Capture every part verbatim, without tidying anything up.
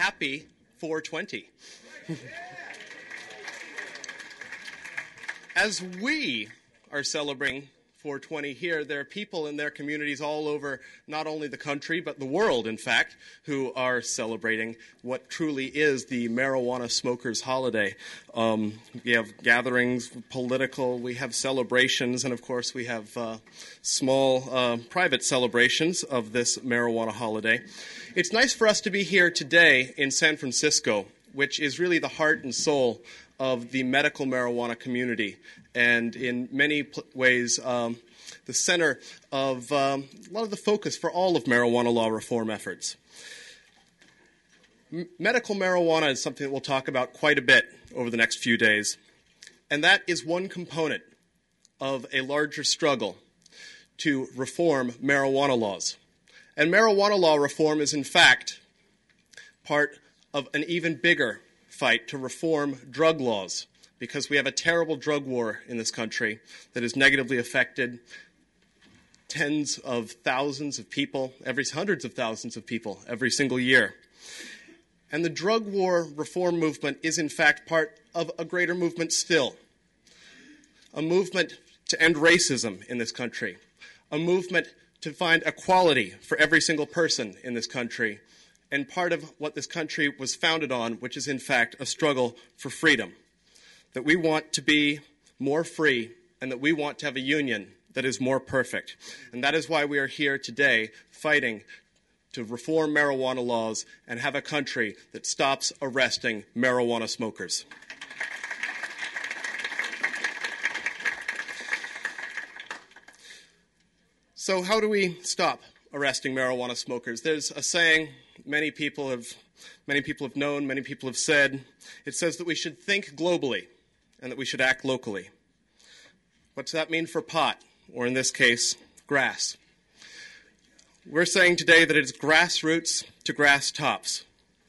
happy four twenty. As we are celebrating four twenty here, there are people in their communities all over not only the country, but the world, in fact, who are celebrating what truly is the marijuana smokers' holiday. Um, we have gatherings, political, we have celebrations, and of course we have uh, small uh, private celebrations of this marijuana holiday. It's nice for us to be here today in San Francisco, which is really the heart and soul of the medical marijuana community, and in many pl- ways um, the center of um, a lot of the focus for all of marijuana law reform efforts. M- medical marijuana is something that we'll talk about quite a bit over the next few days, and that is one component of a larger struggle to reform marijuana laws. And marijuana law reform is, in fact, part of an even bigger fight to reform drug laws, because we have a terrible drug war in this country that has negatively affected tens of thousands of people, every hundreds of thousands of people every single year. And the drug war reform movement is in fact part of a greater movement still, a movement to end racism in this country, a movement to find equality for every single person in this country, and part of what this country was founded on, which is in fact a struggle for freedom. That we want to be more free, and that we want to have a union that is more perfect. And that is why we are here today fighting to reform marijuana laws and have a country that stops arresting marijuana smokers. So how do we stop arresting marijuana smokers? There's a saying many people have many people have known, many people have said. It says that we should think globally and that we should act locally. What does that mean for pot, or in this case, grass? We're saying today that it is grassroots to grass tops.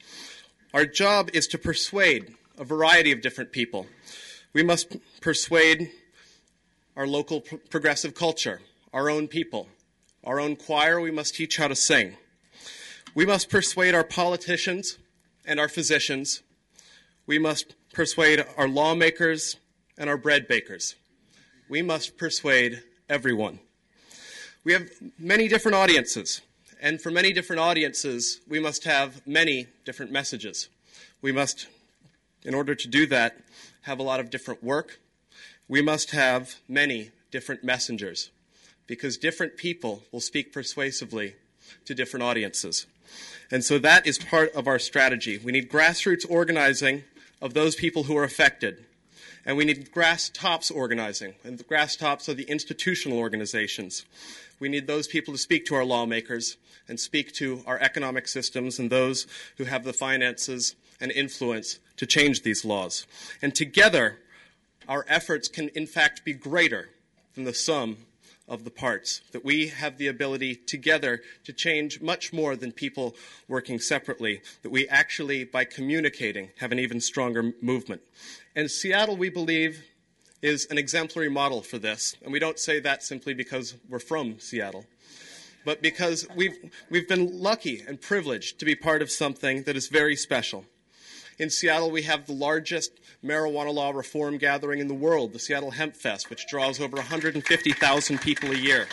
Our job is to persuade a variety of different people. We must persuade our local pro- progressive culture, our own people, our own choir. We must teach how to sing. We must persuade our politicians and our physicians. We must persuade our lawmakers and our bread bakers. We must persuade everyone. We have many different audiences, and for many different audiences, we must have many different messages. We must, in order to do that, have a lot of different work. We must have many different messengers, because different people will speak persuasively to different audiences. And so that is part of our strategy. We need grassroots organizing of those people who are affected. And we need grass tops organizing. And the grass tops are the institutional organizations. We need those people to speak to our lawmakers and speak to our economic systems and those who have the finances and influence to change these laws. And together, our efforts can in fact be greater than the sum of the parts, that we have the ability together to change much more than people working separately, that we actually, by communicating, have an even stronger movement. And Seattle, we believe, is an exemplary model for this. And we don't say that simply because we're from Seattle, but because we've, we've been lucky and privileged to be part of something that is very special. In Seattle, we have the largest marijuana law reform gathering in the world, the Seattle Hemp Fest, which draws over one hundred fifty thousand people a year.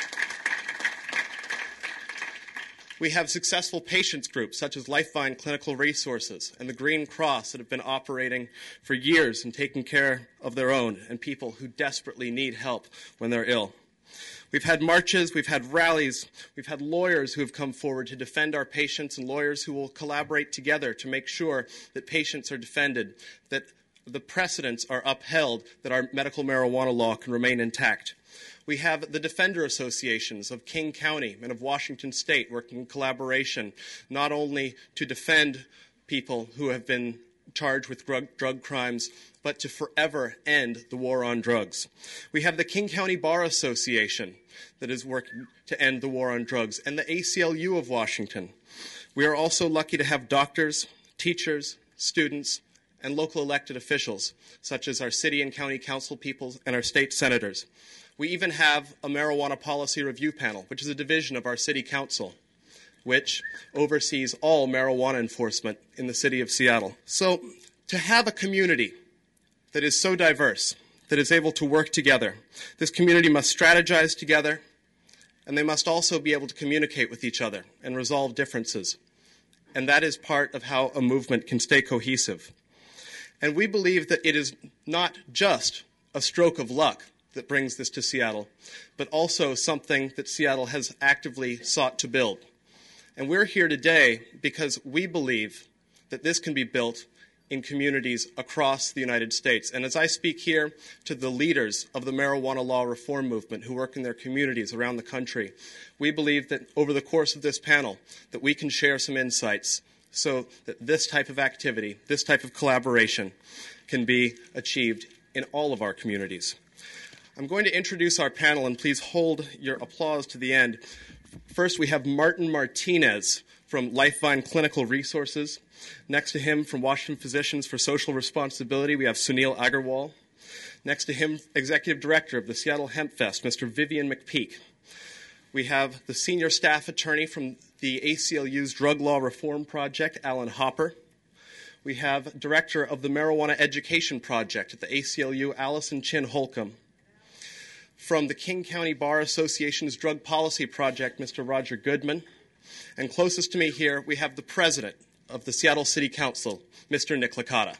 We have successful patients groups such as Lifevine Clinical Resources and the Green Cross that have been operating for years and taking care of their own and people who desperately need help when they're ill. We've had marches, we've had rallies, we've had lawyers who have come forward to defend our patients, and lawyers who will collaborate together to make sure that patients are defended, that the precedents are upheld, that our medical marijuana law can remain intact. We have the defender associations of King County and of Washington State working in collaboration, not only to defend people who have been charged with drug, drug crimes, but to forever end the war on drugs. We have the King County Bar Association that is working to end the war on drugs, and the A C L U of Washington. We are also lucky to have doctors, teachers, students, and local elected officials, such as our city and county council people and our state senators. We even have a marijuana policy review panel, which is a division of our city council. which oversees all marijuana enforcement in the city of Seattle. So to have a community that is so diverse, that is able to work together, this community must strategize together, and they must also be able to communicate with each other and resolve differences. And that is part of how a movement can stay cohesive. And we believe that it is not just a stroke of luck that brings this to Seattle, but also something that Seattle has actively sought to build. And we're here today because we believe that this can be built in communities across the United States. And as I speak here to the leaders of the marijuana law reform movement who work in their communities around the country, we believe that over the course of this panel that we can share some insights so that this type of activity, this type of collaboration can be achieved in all of our communities. I'm going to introduce our panel, and please hold your applause to the end. First, we have Martin Martinez from Lifevine Clinical Resources. Next to him, from Washington Physicians for Social Responsibility, we have Sunil Agarwal. Next to him, Executive Director of the Seattle Hemp Fest, Mister Vivian McPeak. We have the Senior Staff Attorney from the A C L U's Drug Law Reform Project, Alan Hopper. We have Director of the Marijuana Education Project at the A C L U, Allison Chin Holcomb. From the King County Bar Association's Drug Policy Project, Mister Roger Goodman. And closest to me here, we have the President of the Seattle City Council, Mister Nick Licata.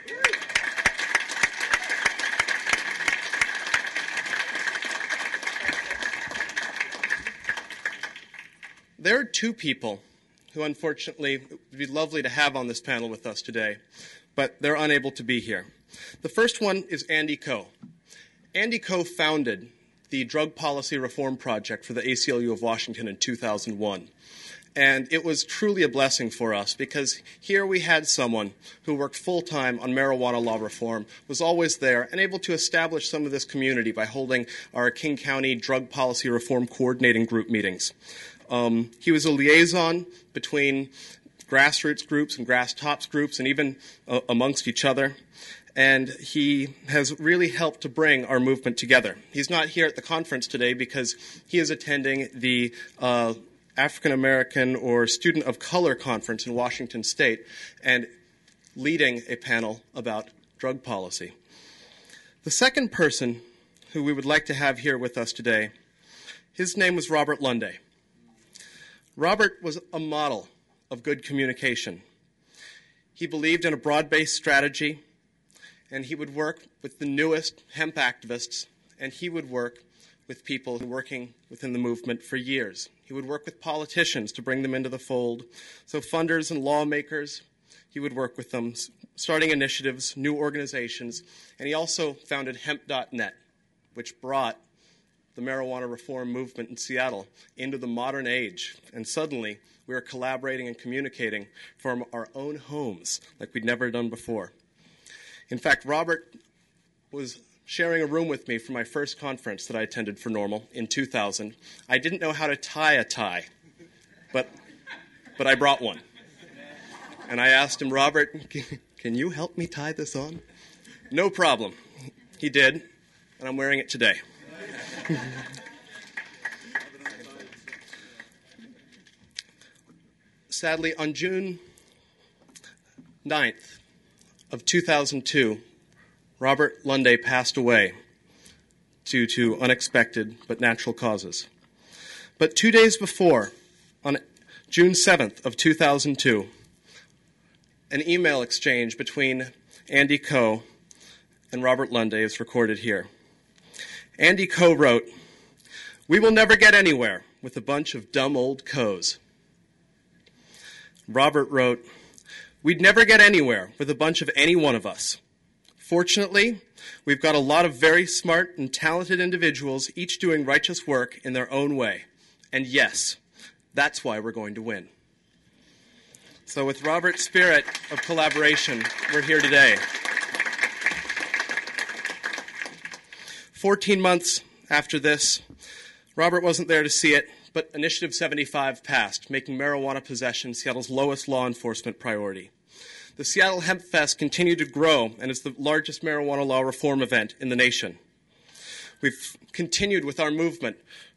There are two people who, unfortunately, would be lovely to have on this panel with us today, but they're unable to be here. The first one is Andy Ko. Andy Ko founded the Drug Policy Reform Project for the A C L U of Washington in two thousand one. And it was truly a blessing for us because here we had someone who worked full-time on marijuana law reform, was always there, and able to establish some of this community by holding our King County Drug Policy Reform Coordinating Group meetings. Um, he was a liaison between grassroots groups and grass tops groups and even uh, amongst each other. And he has really helped to bring our movement together. He's not here at the conference today because he is attending the uh, African American or Student of Color Conference in Washington State and leading a panel about drug policy. The second person who we would like to have here with us today, his name was Robert Lunday. Robert was a model of good communication. He believed in a broad-based strategy, and he would work with the newest hemp activists, and he would work with people working within the movement for years. He would work with politicians to bring them into the fold. So funders and lawmakers, he would work with them, starting initiatives, new organizations, and he also founded hemp dot net, which brought the marijuana reform movement in Seattle into the modern age. And suddenly, we are collaborating and communicating from our own homes like we'd never done before. In fact, Robert was sharing a room with me for my first conference that I attended for NORML in two thousand. I didn't know how to tie a tie, but, but I brought one. And I asked him, Robert, can you help me tie this on? No problem. He did, and I'm wearing it today. Sadly, on June ninth of two thousand two, Robert Lunday passed away due to unexpected but natural causes. But two days before, on June seventh of two thousand two, an email exchange between Andy Ko and Robert Lunday is recorded here. Andy Ko wrote, "We will never get anywhere with a bunch of dumb old Kos." Robert wrote, "We'd never get anywhere with a bunch of any one of us. Fortunately, we've got a lot of very smart and talented individuals, each doing righteous work in their own way. And yes, that's why we're going to win." So with Robert's spirit of collaboration, we're here today. Fourteen months after this, Robert wasn't there to see it, but Initiative seventy-five passed, making marijuana possession Seattle's lowest law enforcement priority. The Seattle Hemp Fest continued to grow and is the largest marijuana law reform event in the nation. We've continued with our movement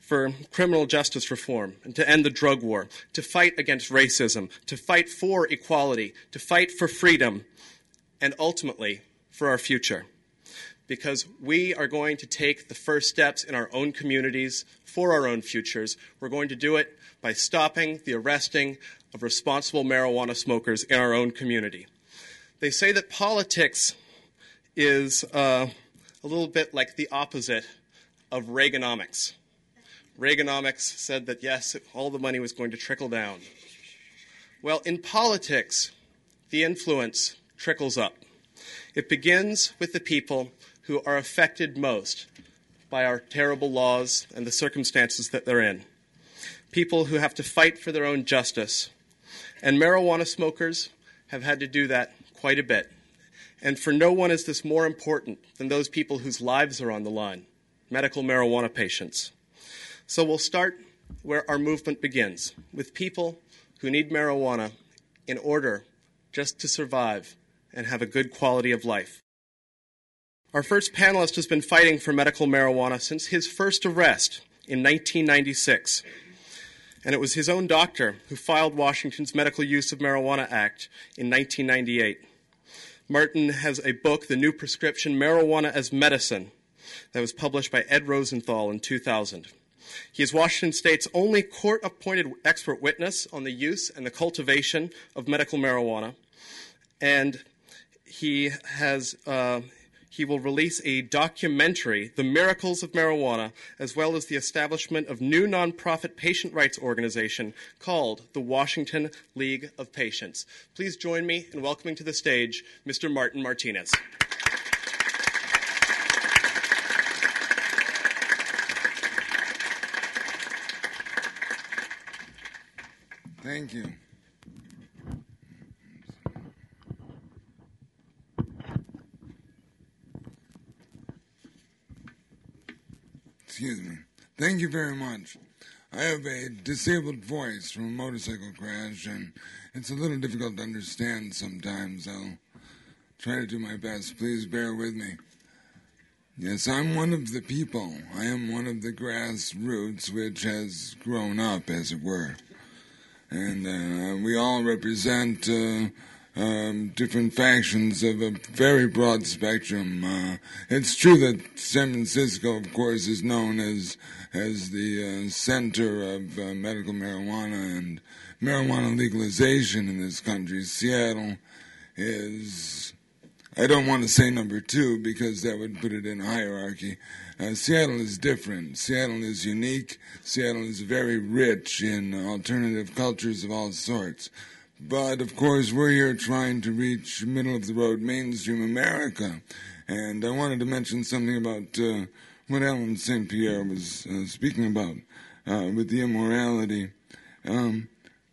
for criminal justice reform and to end the drug war, to fight against racism, to fight for equality, to fight for freedom, and ultimately for our future. Because we are going to take the first steps in our own communities for our own futures. We're going to do it by stopping the arresting of responsible marijuana smokers in our own community. They say that politics is uh, a little bit like the opposite of Reaganomics. Reaganomics said that, yes, all the money was going to trickle down. Well, in politics, the influence trickles up. It begins with the people who are affected most by our terrible laws and the circumstances that they're in. People who have to fight for their own justice. And marijuana smokers have had to do that quite a bit. And for no one is this more important than those people whose lives are on the line, medical marijuana patients. So we'll start where our movement begins, with people who need marijuana in order just to survive and have a good quality of life. Our first panelist has been fighting for medical marijuana since his first arrest in nineteen ninety-six. And it was his own doctor who filed Washington's Medical Use of Marijuana Act in nineteen ninety-eight. Martin has a book, The New Prescription, Marijuana as Medicine, that was published by Ed Rosenthal in two thousand. He is Washington State's only court-appointed expert witness on the use and the cultivation of medical marijuana. And he has... Uh, He will release a documentary, The Miracles of Marijuana, as well as the establishment of new nonprofit patient rights organization called the Washington League of Patients. Please join me in welcoming to the stage Mister Martin Martinez. Thank you. Excuse me. Thank you very much. I have a disabled voice from a motorcycle crash, and it's a little difficult to understand sometimes. I'll try to do my best. Please bear with me. Yes, I'm one of the people. I am one of the grassroots which has grown up, as it were. And uh, we all represent uh, um, different factions of a very broad spectrum. Uh, it's true that San Francisco, of course, is known as as the uh, center of uh, medical marijuana and marijuana legalization in this country. Seattle is, I don't want to say number two because that would put it in a hierarchy. Uh, Seattle is different. Seattle is unique. Seattle is very rich in alternative cultures of all sorts. But, of course, we're here trying to reach middle-of-the-road mainstream America. And I wanted to mention something about uh, what Alan Saint Pierre was uh, speaking about uh, with the immorality. Um,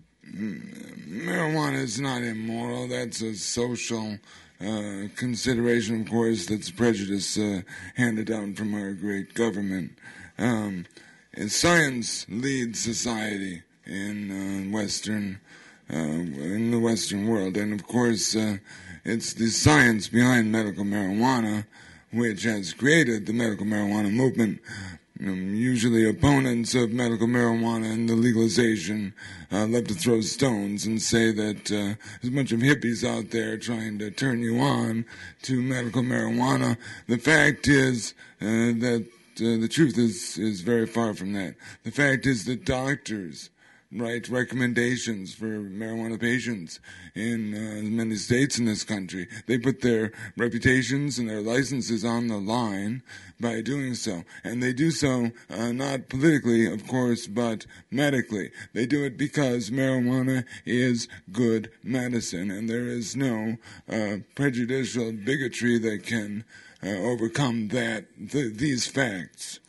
marijuana is not immoral. That's a social uh, consideration, of course. That's prejudice uh, handed down from our great government. Um, and science leads society in uh, Western Uh, in the Western world. And, of course, uh, it's the science behind medical marijuana which has created the medical marijuana movement. Um, usually opponents of medical marijuana and the legalization uh, love to throw stones and say that uh, there's a bunch of hippies out there trying to turn you on to medical marijuana. The fact is uh, that uh, the truth is, is very far from that. The fact is that doctors write recommendations for marijuana patients in uh, many states in this country. They put their reputations and their licenses on the line by doing so. And they do so uh, not politically, of course, but medically. They do it because marijuana is good medicine, and there is no uh, prejudicial bigotry that can uh, overcome that th- these facts.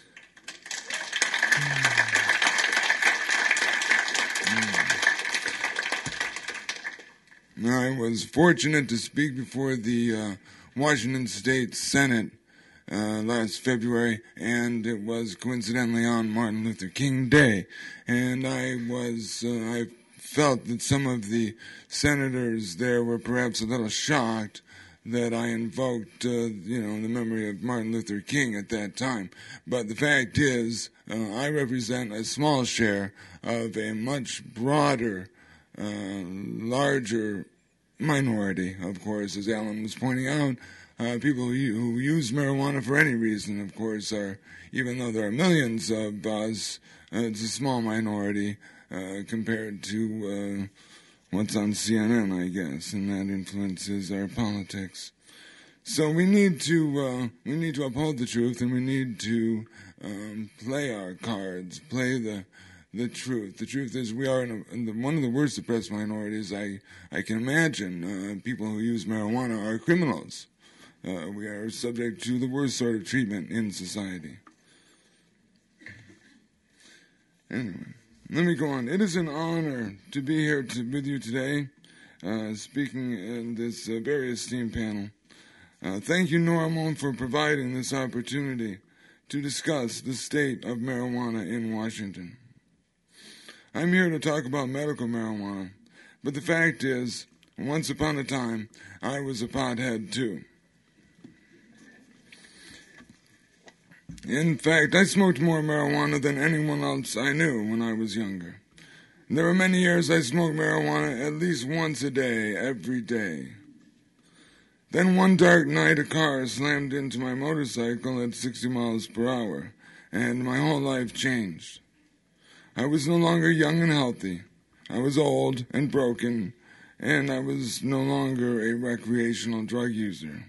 I was fortunate to speak before the uh, Washington State Senate uh, last February, and it was coincidentally on Martin Luther King Day. And I was, uh, I felt that some of the senators there were perhaps a little shocked that I invoked, uh, you know, the memory of Martin Luther King at that time. But the fact is, uh, I represent a small share of a much broader, uh, larger minority, of course, as Alan was pointing out. Uh, people who, who use marijuana for any reason, of course, are, even though there are millions of us, uh, it's a small minority uh, compared to uh, what's on C N N, I guess, and that influences our politics. So we need to uh, we need to uphold the truth, and we need to um, play our cards, play the the truth. The truth is, we are in, a, in the, one of the worst oppressed minorities I I can imagine. Uh, people who use marijuana are criminals. Uh, we are subject to the worst sort of treatment in society. Anyway, let me go on. It is an honor to be here to, with you today, uh, speaking in this uh, very esteemed panel. Uh, thank you, Norman, for providing this opportunity to discuss the state of marijuana in Washington. I'm here to talk about medical marijuana, but the fact is, once upon a time, I was a pothead too. In fact, I smoked more marijuana than anyone else I knew when I was younger. There were many years I smoked marijuana at least once a day, every day. Then one dark night a car slammed into my motorcycle at sixty miles per hour, and my whole life changed. I was no longer young and healthy. I was old and broken, and I was no longer a recreational drug user.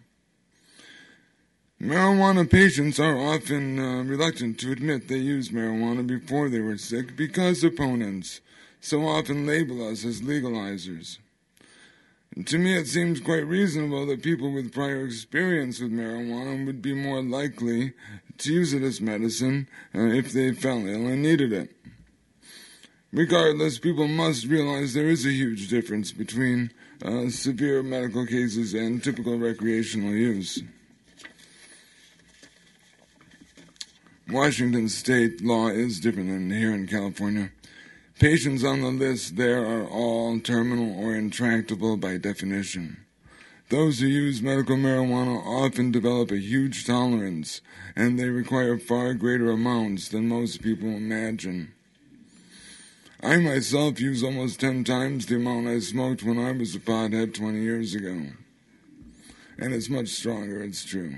Marijuana patients are often uh, reluctant to admit they used marijuana before they were sick because opponents so often label us as legalizers. And to me, it seems quite reasonable that people with prior experience with marijuana would be more likely to use it as medicine uh, if they fell ill and needed it. Regardless, people must realize there is a huge difference between uh, severe medical cases and typical recreational use. Washington state law is different than here in California. Patients on the list there are all terminal or intractable by definition. Those who use medical marijuana often develop a huge tolerance, and they require far greater amounts than most people imagine. I myself use almost ten times the amount I smoked when I was a pothead twenty years ago. And it's much stronger, it's true.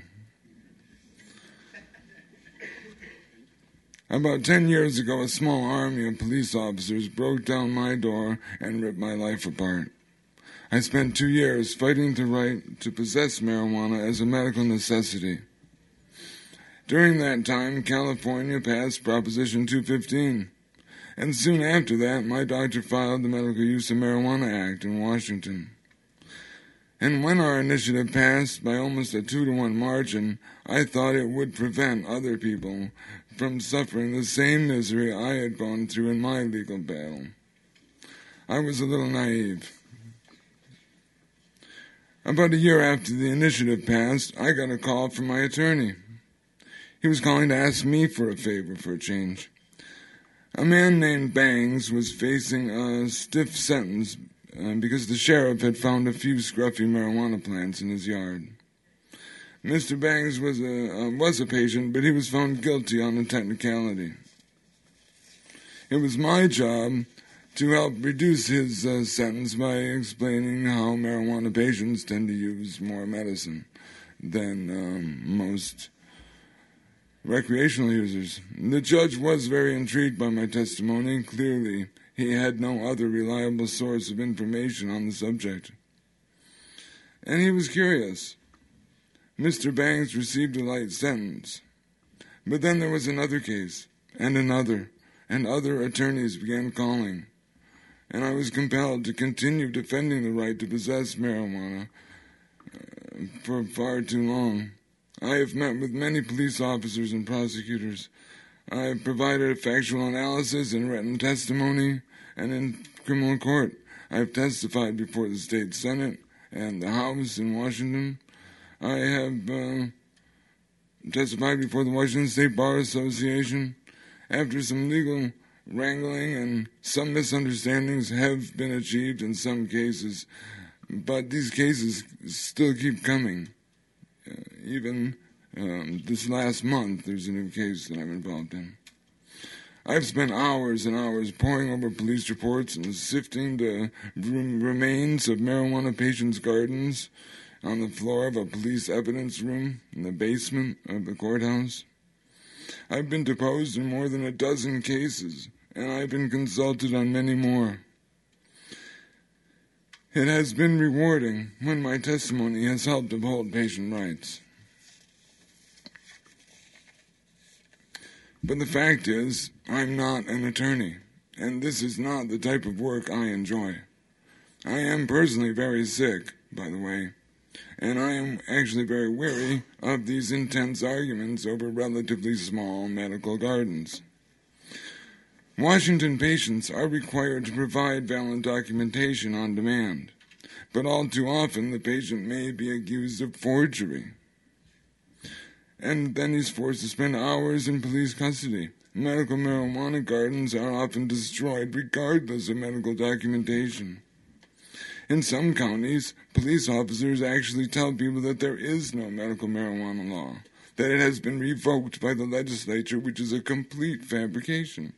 About ten years ago, a small army of police officers broke down my door and ripped my life apart. I spent two years fighting the right to possess marijuana as a medical necessity. During that time, California passed Proposition two fifteen, and soon after that, my doctor filed the Medical Use of Marijuana Act in Washington. And when our initiative passed by almost a two to one margin, I thought it would prevent other people from suffering the same misery I had gone through in my legal battle. I was a little naive. About a year after the initiative passed, I got a call from my attorney. He was calling to ask me for a favor for a change. A man named Bangs was facing a stiff sentence uh, because the sheriff had found a few scruffy marijuana plants in his yard. Mister Bangs was a, uh, was a patient, but he was found guilty on a technicality. It was my job to help reduce his uh, sentence by explaining how marijuana patients tend to use more medicine than um, most recreational users. The judge was very intrigued by my testimony. Clearly, he had no other reliable source of information on the subject. And he was curious. Mister Bangs received a light sentence. But then there was another case, and another, and other attorneys began calling. And I was compelled to continue defending the right to possess marijuana uh, for far too long. I have met with many police officers and prosecutors. I have provided a factual analysis in written testimony and in criminal court. I have testified before the state senate and the House in Washington. I have uh, testified before the Washington State Bar Association. After some legal wrangling and some misunderstandings have been achieved in some cases, but these cases still keep coming. Uh, even um, this last month, there's a new case that I'm involved in. I've spent hours and hours poring over police reports and sifting the remains of marijuana patients' gardens on the floor of a police evidence room in the basement of the courthouse. I've been deposed in more than a dozen cases, and I've been consulted on many more. It has been rewarding when my testimony has helped uphold patient rights. But the fact is, I'm not an attorney, and this is not the type of work I enjoy. I am personally very sick, by the way, and I am actually very weary of these intense arguments over relatively small medical gardens. Washington patients are required to provide valid documentation on demand, but all too often the patient may be accused of forgery. And then he's forced to spend hours in police custody. Medical marijuana gardens are often destroyed regardless of medical documentation. In some counties, police officers actually tell people that there is no medical marijuana law, that it has been revoked by the legislature, which is a complete fabrication.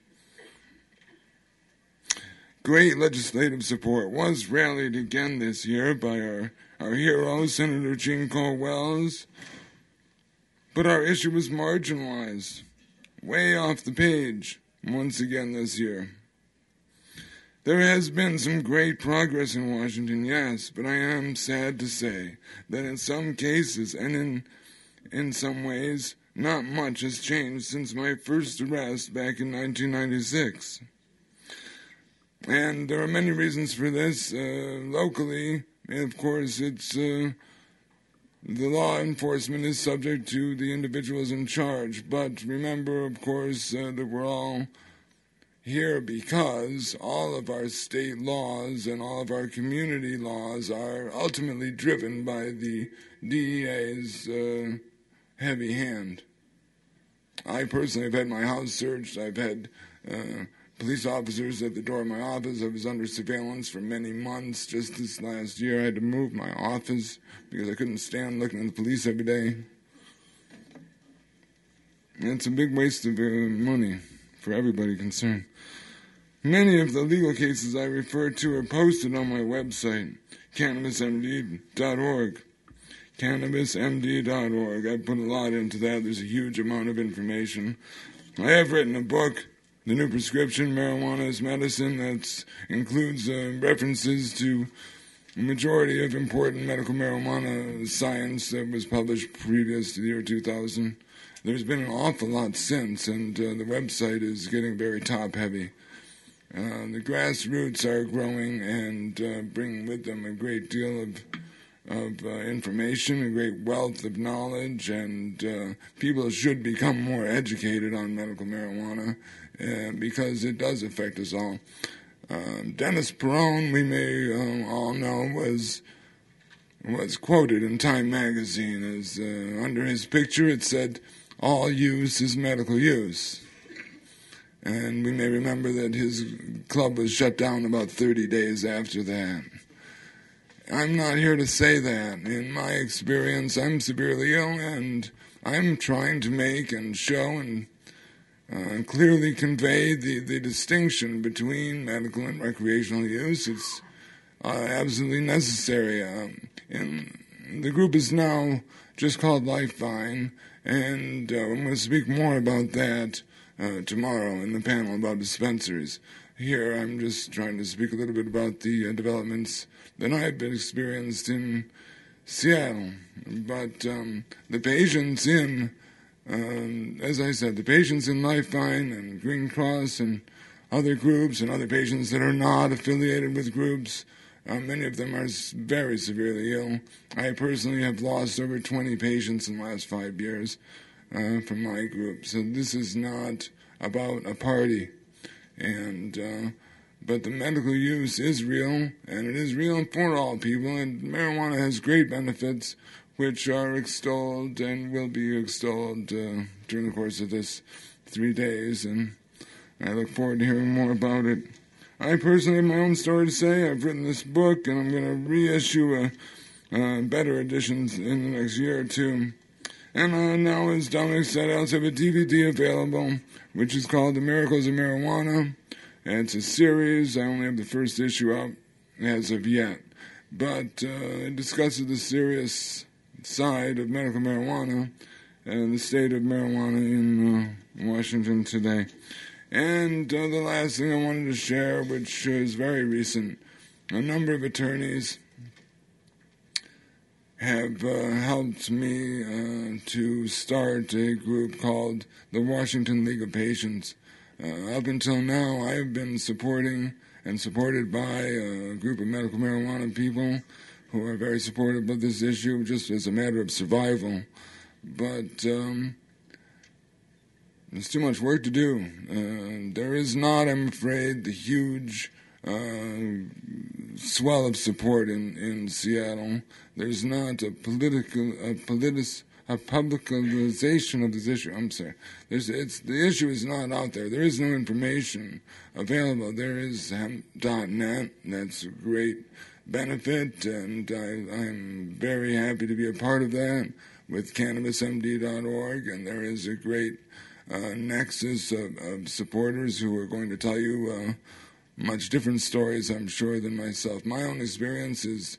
Great legislative support was rallied again this year by our, our hero, Senator Gene Cole Wells, but our issue was marginalized, way off the page, once again this year. There has been some great progress in Washington, yes, but I am sad to say that in some cases and in, in some ways, not much has changed since my first arrest back in nineteen ninety-six. And there are many reasons for this. Uh, locally, of course, it's... Uh, The law enforcement is subject to the individuals in charge, but remember, of course, uh, that we're all here because all of our state laws and all of our community laws are ultimately driven by the D E A's uh, heavy hand. I personally have had my house searched. I've had uh, police officers at the door of my office. I was under surveillance for many months. Just this last year, I had to move my office because I couldn't stand looking at the police every day. And it's a big waste of uh, money for everybody concerned. Many of the legal cases I refer to are posted on my website, cannabis M D dot org. cannabis M D dot org. I put a lot into that. There's a huge amount of information. I have written a book, The New Prescription, Marijuana as Medicine, that includes uh, references to a majority of important medical marijuana science that was published previous to the year two thousand. There's been an awful lot since, and uh, the website is getting very top-heavy. Uh, the grassroots are growing and uh, bring with them a great deal of of uh, information, a great wealth of knowledge, and uh, people should become more educated on medical marijuana uh, because it does affect us all. Uh, Dennis Perone, we may um, all know, was was quoted in Time magazine as uh, under his picture it said, "All use is medical use." And we may remember that his club was shut down about thirty days after that. I'm not here to say that. In my experience, I'm severely ill, and I'm trying to make and show and uh, clearly convey the, the distinction between medical and recreational use. It's uh, absolutely necessary. Um, and the group is now just called Lifevine, and uh, I'm going to speak more about that uh, tomorrow in the panel about dispensaries. Here, I'm just trying to speak a little bit about the uh, developments that I've been experienced in Seattle. But um, the patients in, um, as I said, the patients in Lifevine and Green Cross and other groups and other patients that are not affiliated with groups, uh, many of them are very severely ill. I personally have lost over twenty patients in the last five years uh, from my group. So this is not about a party. And uh, but the medical use is real, and it is real for all people, and marijuana has great benefits, which are extolled and will be extolled uh, during the course of this three days, and I look forward to hearing more about it I personally have my own story to say. I've written this book, and I'm going to reissue a, uh, better editions in the next year or two. And uh, now, as Dominic said, I also have a D V D available, which is called The Miracles of Marijuana. And it's a series. I only have the first issue out as of yet. But uh, it discusses the serious side of medical marijuana and the state of marijuana in uh, Washington today. And uh, the last thing I wanted to share, which is very recent, a number of attorneys have uh, helped me uh, to start a group called the Washington League of Patients. Uh, up until now, I've been supporting and supported by a group of medical marijuana people who are very supportive of this issue just as a matter of survival. But um, there's too much work to do. Uh, there is not, I'm afraid, the huge uh, swell of support in, in Seattle. There's not a political, a politic, a publicization of this issue. I'm sorry. There's, it's, the issue is not out there. There is no information available. There is hemp dot net. That's a great benefit, and I, I'm very happy to be a part of that with cannabis M D dot org, and there is a great uh, nexus of, of supporters who are going to tell you uh, much different stories, I'm sure, than myself. My own experience is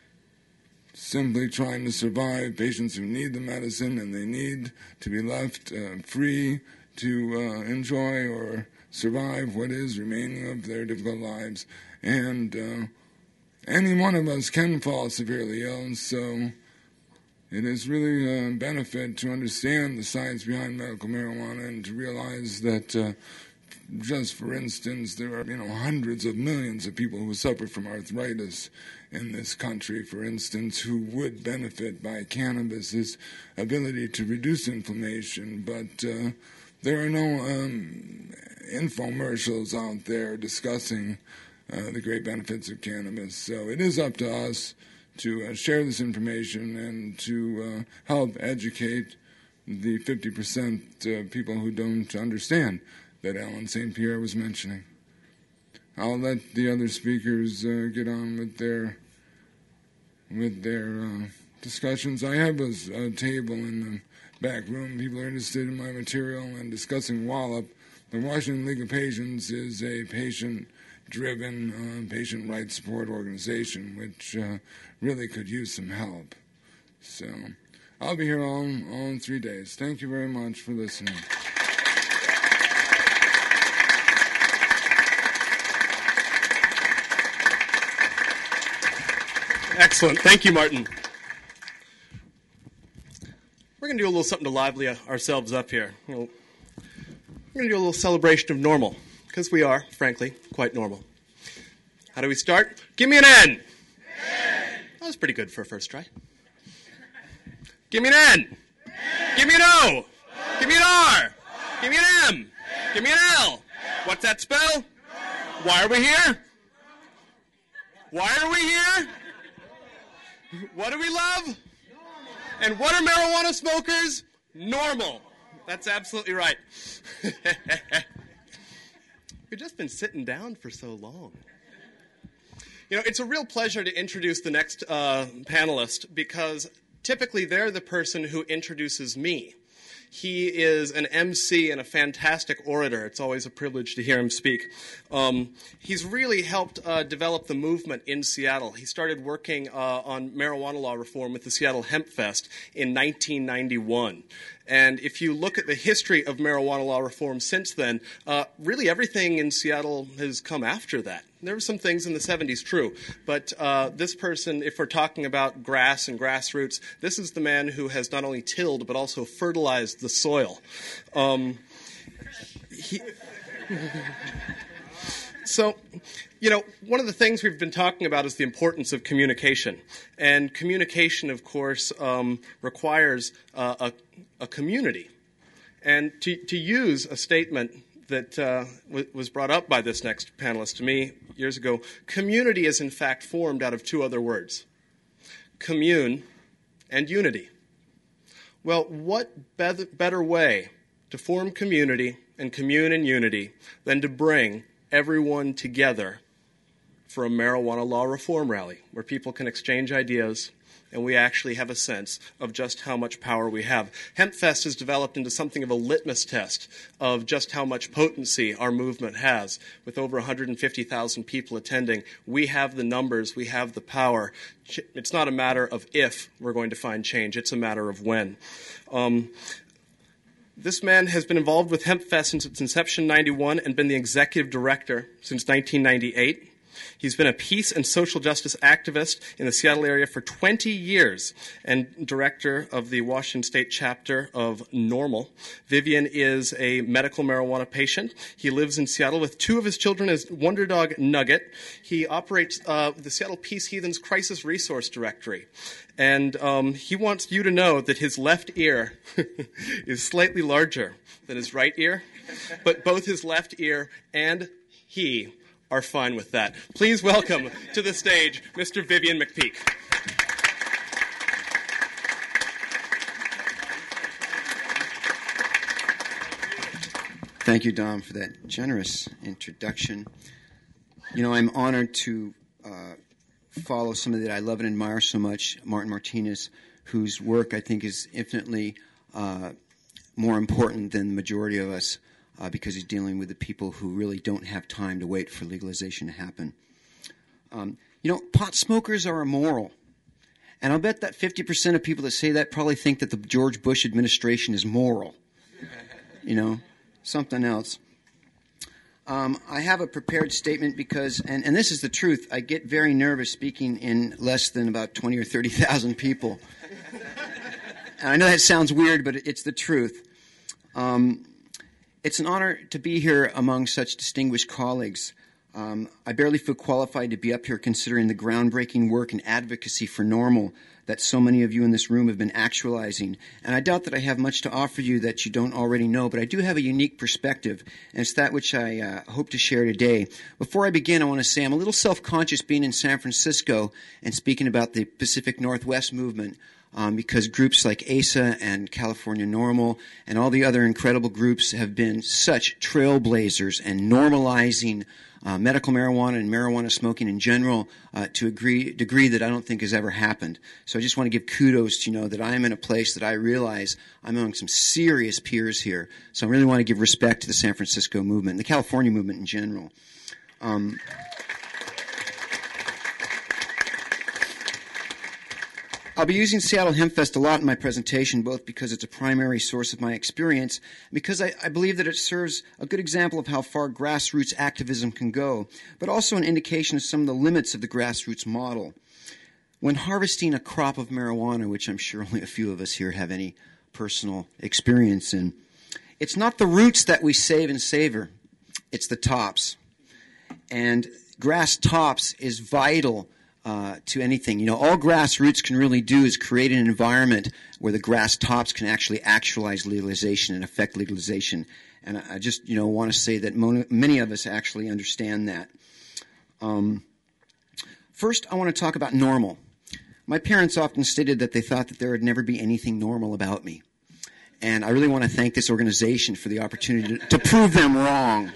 simply trying to survive. Patients who need the medicine and they need to be left uh, free to uh, enjoy or survive what is remaining of their difficult lives. And uh, any one of us can fall severely ill, so it is really a benefit to understand the science behind medical marijuana and to realize that, uh, just for instance, there are, you know, hundreds of millions of people who suffer from arthritis in this country, for instance, who would benefit by cannabis's ability to reduce inflammation, but uh, there are no um, infomercials out there discussing uh, the great benefits of cannabis. So it is up to us to uh, share this information and to uh, help educate the fifty percent uh, people who don't understand that Alan Saint Pierre was mentioning. I'll let the other speakers uh, get on with their with their uh, discussions. I have a, a table in the back room. People are interested in my material and discussing WALLOP. The Washington League of Patients is a patient-driven uh, patient rights support organization which uh, really could use some help. So I'll be here all, all in three days. Thank you very much for listening. Excellent. Thank you, Martin. We're going to do a little something to lively ourselves up here. You know, we're going to do a little celebration of normal, because we are, frankly, quite normal. How do we start? Give me an N. N. That was pretty good for a first try. Give me an N. N. Give me an O. O. Give me an R. R. Give me an M. M. Give me an L. L. What's that spell? Normal. Why are we here? Why are we here? What do we love? Normal. And what are marijuana smokers? Normal. That's absolutely right. We've just been sitting down for so long. You know, it's a real pleasure to introduce the next uh, panelist because typically they're the person who introduces me. He is an M C and a fantastic orator. It's always a privilege to hear him speak. Um, he's really helped uh, develop the movement in Seattle. He started working uh, on marijuana law reform with the Seattle Hemp Fest in nineteen ninety-one. And if you look at the history of marijuana law reform since then, uh, really everything in Seattle has come after that. There were some things in the seventies, true, but uh, this person, if we're talking about grass and grassroots, this is the man who has not only tilled but also fertilized the soil. Um, he, so, you know, one of the things we've been talking about is the importance of communication. And communication, of course, um, requires uh, a, a community. And to, to use a statement that uh, w- was brought up by this next panelist to me years ago, community is in fact formed out of two other words, commune and unity. Well, what be- better way to form community and commune in unity than to bring everyone together for a marijuana law reform rally where people can exchange ideas and we actually have a sense of just how much power we have. HempFest has developed into something of a litmus test of just how much potency our movement has. With over one hundred fifty thousand people attending, we have the numbers, we have the power. It's not a matter of if we're going to find change, it's a matter of when. Um, This man has been involved with HempFest since its inception in ninety-one and been the executive director since nineteen ninety-eight. He's been a peace and social justice activist in the Seattle area for twenty years and director of the Washington State chapter of NORML. Vivian is a medical marijuana patient. He lives in Seattle with two of his children as Wonder Dog Nugget. He operates uh, the Seattle Peace Heathens Crisis Resource Directory. And um, he wants you to know that his left ear is slightly larger than his right ear, but both his left ear and he are fine with that. Please welcome to the stage Mister Vivian McPeak. Thank you, Dom, for that generous introduction. You know, I'm honored to uh, follow somebody that I love and admire so much, Martin Martinez, whose work I think is infinitely uh, more important than the majority of us uh, because he's dealing with the people who really don't have time to wait for legalization to happen. Um, you know, pot smokers are immoral. And I'll bet that fifty percent of people that say that probably think that the George Bush administration is moral. You know, something else. Um, I have a prepared statement because, and, and this is the truth, I get very nervous speaking in less than about twenty or thirty thousand people. And I know that sounds weird, but it's the truth. Um, it's an honor to be here among such distinguished colleagues. Um, I barely feel qualified to be up here considering the groundbreaking work and advocacy for NORML that so many of you in this room have been actualizing. And I doubt that I have much to offer you that you don't already know, but I do have a unique perspective, and it's that which I uh, hope to share today. Before I begin, I want to say I'm a little self-conscious being in San Francisco and speaking about the Pacific Northwest movement. Um, because groups like A S A and California NORML and all the other incredible groups have been such trailblazers and normalizing uh, medical marijuana and marijuana smoking in general uh, to a degree, degree that I don't think has ever happened. So I just want to give kudos to, you know, that I am in a place that I realize I'm among some serious peers here. So I really want to give respect to the San Francisco movement and the California movement in general. Um, I'll be using Seattle HempFest a lot in my presentation, both because it's a primary source of my experience and because I, I believe that it serves a good example of how far grassroots activism can go, but also an indication of some of the limits of the grassroots model. When harvesting a crop of marijuana, which I'm sure only a few of us here have any personal experience in, it's not the roots that we save and savor, it's the tops. And grass tops is vital Uh, to anything. You know, all grassroots can really do is create an environment where the grass tops can actually actualize legalization and affect legalization. And I, I just, you know, want to say that mo- many of us actually understand that. Um, first, I want to talk about NORML. My parents often stated that they thought that there would never be anything normal about me. And I really want to thank this organization for the opportunity to, to prove them wrong.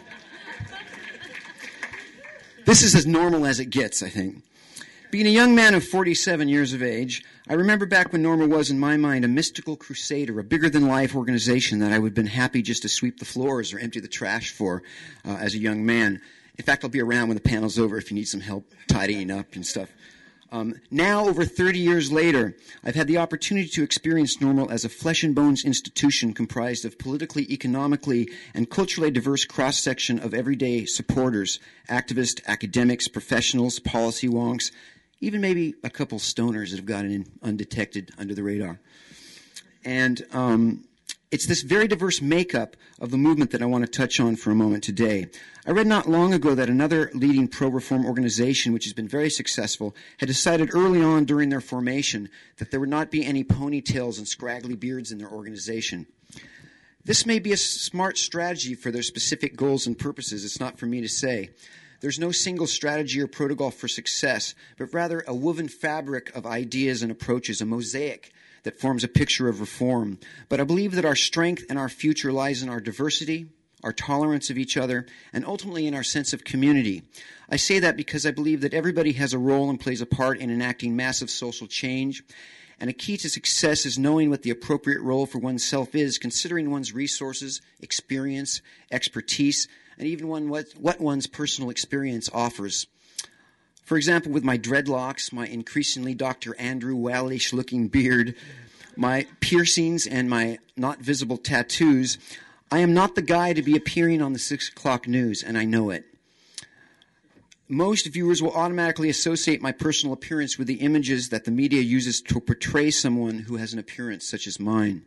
This is as normal as it gets, I think. Being a young man of forty-seven years of age, I remember back when NORML was, in my mind, a mystical crusader, a bigger-than-life organization that I would have been happy just to sweep the floors or empty the trash for uh, as a young man. In fact, I'll be around when the panel's over if you need some help tidying up and stuff. Um, now, over thirty years later, I've had the opportunity to experience NORML as a flesh-and-bones institution comprised of politically, economically, and culturally diverse cross-section of everyday supporters, activists, academics, professionals, policy wonks, even maybe a couple stoners that have gotten in undetected under the radar. And um, it's this very diverse makeup of the movement that I want to touch on for a moment today. I read not long ago that another leading pro-reform organization, which has been very successful, had decided early on during their formation that there would not be any ponytails and scraggly beards in their organization. This may be a smart strategy for their specific goals and purposes. It's not for me to say. There's no single strategy or protocol for success, but rather a woven fabric of ideas and approaches, a mosaic that forms a picture of reform. But I believe that our strength and our future lies in our diversity, our tolerance of each other, and ultimately in our sense of community. I say that because I believe that everybody has a role and plays a part in enacting massive social change, and a key to success is knowing what the appropriate role for oneself is, considering one's resources, experience, expertise, and even one what, what one's personal experience offers. For example, with my dreadlocks, my increasingly Doctor Andrew Wallish-looking beard, my piercings, and my not visible tattoos, I am not the guy to be appearing on the six o'clock news, and I know it. Most viewers will automatically associate my personal appearance with the images that the media uses to portray someone who has an appearance such as mine.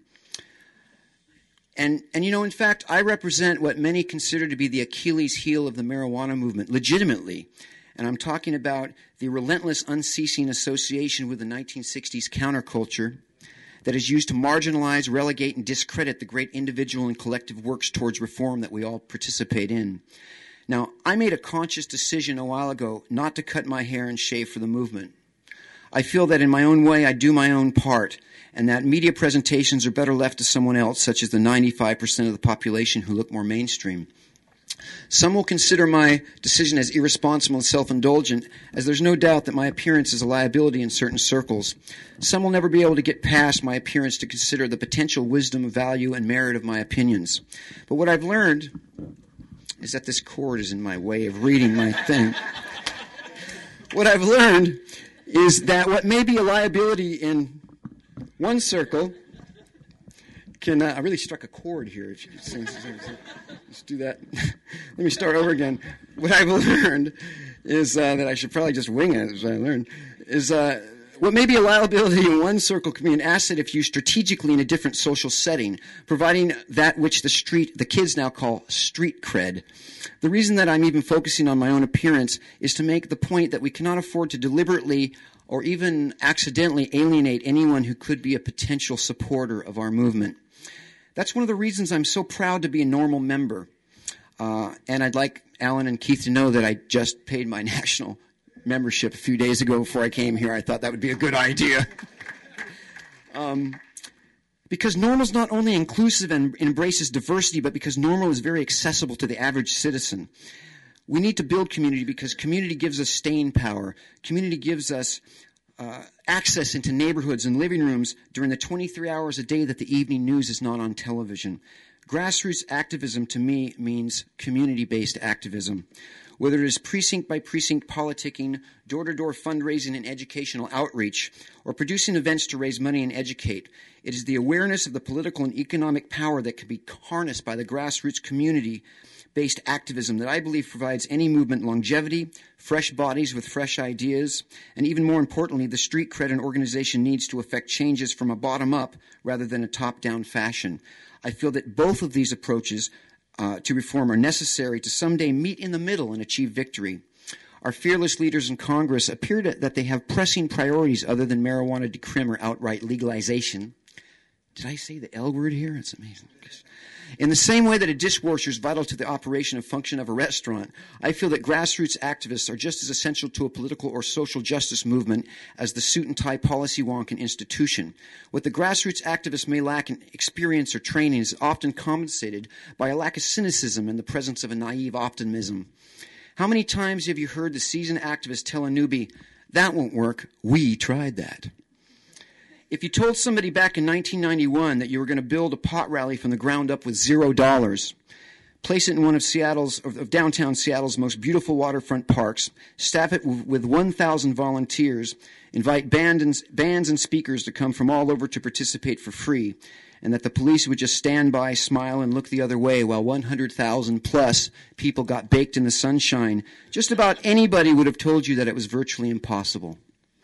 And, and you know, in fact, I represent what many consider to be the Achilles heel of the marijuana movement, legitimately. And I'm talking about the relentless, unceasing association with the nineteen sixties counterculture that is used to marginalize, relegate, and discredit the great individual and collective works towards reform that we all participate in. Now, I made a conscious decision a while ago not to cut my hair and shave for the movement. I feel that in my own way I do my own part, and that media presentations are better left to someone else, such as the ninety-five percent of the population who look more mainstream. Some will consider my decision as irresponsible and self-indulgent, as there's no doubt that my appearance is a liability in certain circles. Some will never be able to get past my appearance to consider the potential wisdom, value, and merit of my opinions. But what I've learned is that this cord is in my way of reading my thing. What I've learned is that what may be a liability in one circle can, uh, I really struck a chord here. If you could let's do that. Let me start over again. What I've learned is uh, that I should probably just wing it, as I learned, is uh, what may be a liability in one circle can be an asset if used strategically in a different social setting, providing that which the street, the kids now call street cred. The reason that I'm even focusing on my own appearance is to make the point that we cannot afford to deliberately or even accidentally alienate anyone who could be a potential supporter of our movement. That's one of the reasons I'm so proud to be a normal member. Uh, and I'd like Alan and Keith to know that I just paid my national membership a few days ago before I came here. I thought that would be a good idea. um, because Normal is not only inclusive and embraces diversity, but because Normal is very accessible to the average citizen. We need to build community because community gives us staying power. Community gives us uh, access into neighborhoods and living rooms during the twenty-three hours a day that the evening news is not on television. Grassroots activism to me means community-based activism. Whether it is precinct-by-precinct politicking, door-to-door fundraising and educational outreach, or producing events to raise money and educate, it is the awareness of the political and economic power that can be harnessed by the grassroots community-based activism that I believe provides any movement longevity, fresh bodies with fresh ideas, and even more importantly, the street cred an organization needs to affect changes from a bottom-up rather than a top-down fashion. I feel that both of these approaches Uh, to reform are necessary to someday meet in the middle and achieve victory. Our fearless leaders in Congress appear to, that they have pressing priorities other than marijuana decrim or outright legalization. Did I say the L word here? It's amazing. In the same way that a dishwasher is vital to the operation and function of a restaurant, I feel that grassroots activists are just as essential to a political or social justice movement as the suit and tie policy wonk and institution. What the grassroots activists may lack in experience or training is often compensated by a lack of cynicism and the presence of a naive optimism. How many times have you heard the seasoned activist tell a newbie, "That won't work, we tried that"? If you told somebody back in nineteen ninety-one that you were going to build a pot rally from the ground up with zero dollars, place it in one of Seattle's, of downtown Seattle's most beautiful waterfront parks, staff it with one thousand volunteers, invite band and, bands and speakers to come from all over to participate for free, and that the police would just stand by, smile, and look the other way while one hundred thousand plus people got baked in the sunshine, just about anybody would have told you that it was virtually impossible.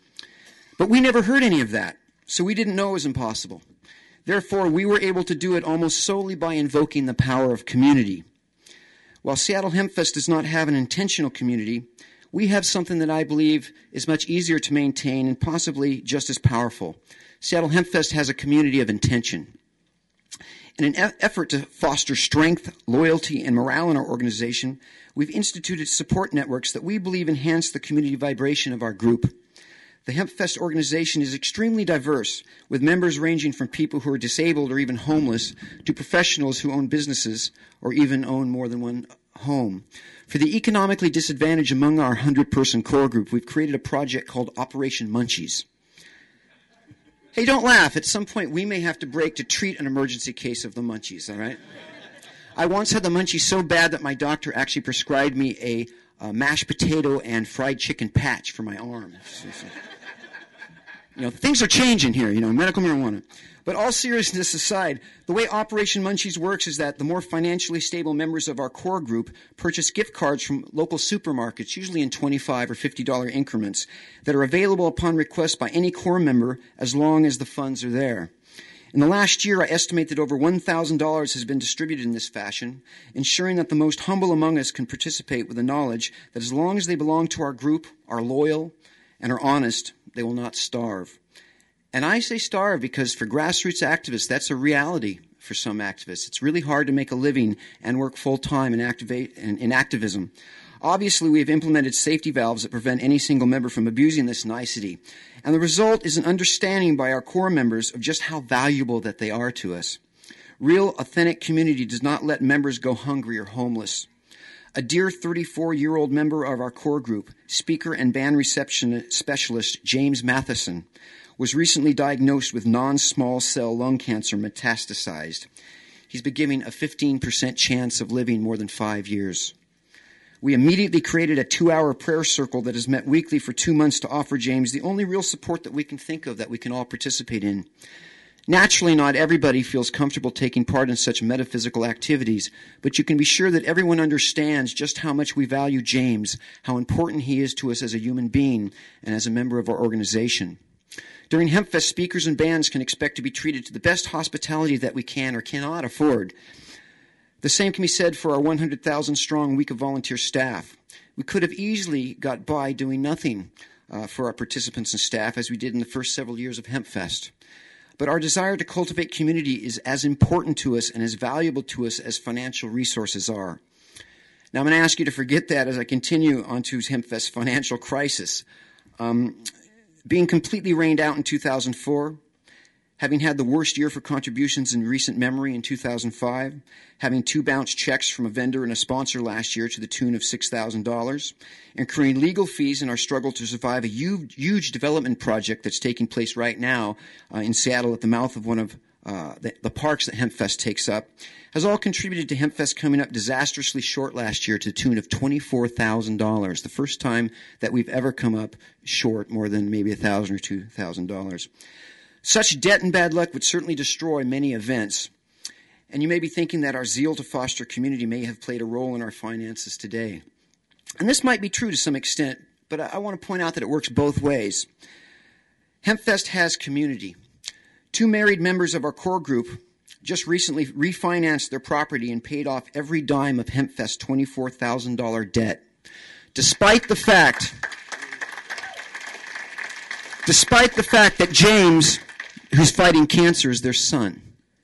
But we never heard any of that. So we didn't know it was impossible. Therefore, we were able to do it almost solely by invoking the power of community. While Seattle Hempfest does not have an intentional community, we have something that I believe is much easier to maintain and possibly just as powerful. Seattle Hempfest has a community of intention. In an e- effort to foster strength, loyalty, and morale in our organization, we've instituted support networks that we believe enhance the community vibration of our group. The HempFest organization is extremely diverse, with members ranging from people who are disabled or even homeless to professionals who own businesses or even own more than one home. For the economically disadvantaged among our hundred-person core group, we've created a project called Operation Munchies. Hey, don't laugh. At some point, we may have to break to treat an emergency case of the munchies, all right? I once had the munchies so bad that my doctor actually prescribed me a, a mashed potato and fried chicken patch for my arm. You know, things are changing here, you know, medical marijuana. But all seriousness aside, the way Operation Munchies works is that the more financially stable members of our core group purchase gift cards from local supermarkets, usually in twenty-five dollars or fifty dollars increments, that are available upon request by any core member as long as the funds are there. In the last year, I estimate that over one thousand dollars has been distributed in this fashion, ensuring that the most humble among us can participate with the knowledge that as long as they belong to our group, are loyal, and are honest, they will not starve. And I say starve because for grassroots activists, that's a reality for some activists. It's really hard to make a living and work full-time in, activate, in, in activism. Obviously, we have implemented safety valves that prevent any single member from abusing this nicety. And the result is an understanding by our core members of just how valuable that they are to us. Real, authentic community does not let members go hungry or homeless. A dear thirty-four-year-old member of our core group, speaker and band reception specialist James Matheson, was recently diagnosed with non-small cell lung cancer metastasized. He's been given a fifteen percent chance of living more than five years. We immediately created a two-hour prayer circle that has met weekly for two months to offer James the only real support that we can think of that we can all participate in. Naturally, not everybody feels comfortable taking part in such metaphysical activities, but you can be sure that everyone understands just how much we value James, how important he is to us as a human being and as a member of our organization. During HempFest, speakers and bands can expect to be treated to the best hospitality that we can or cannot afford. The same can be said for our one hundred thousand strong week of volunteer staff. We could have easily got by doing nothing uh, for our participants and staff as we did in the first several years of HempFest. But our desire to cultivate community is as important to us and as valuable to us as financial resources are. Now I'm going to ask you to forget that as I continue on to HempFest's financial crisis. Um, being completely rained out in two thousand four, having had the worst year for contributions in recent memory in two thousand five, having two bounced checks from a vendor and a sponsor last year to the tune of six thousand dollars, incurring legal fees in our struggle to survive a huge, huge development project that's taking place right now uh, in Seattle at the mouth of one of uh, the, the parks that HempFest takes up, has all contributed to HempFest coming up disastrously short last year to the tune of twenty-four thousand dollars, the first time that we've ever come up short more than maybe one thousand dollars or two thousand dollars. Such debt and bad luck would certainly destroy many events. And you may be thinking that our zeal to foster community may have played a role in our finances today. And this might be true to some extent, but I want to point out that it works both ways. HempFest has community. Two married members of our core group just recently refinanced their property and paid off every dime of HempFest's twenty-four thousand dollars debt, despite the fact, despite the fact that James, who's fighting cancer, is their son.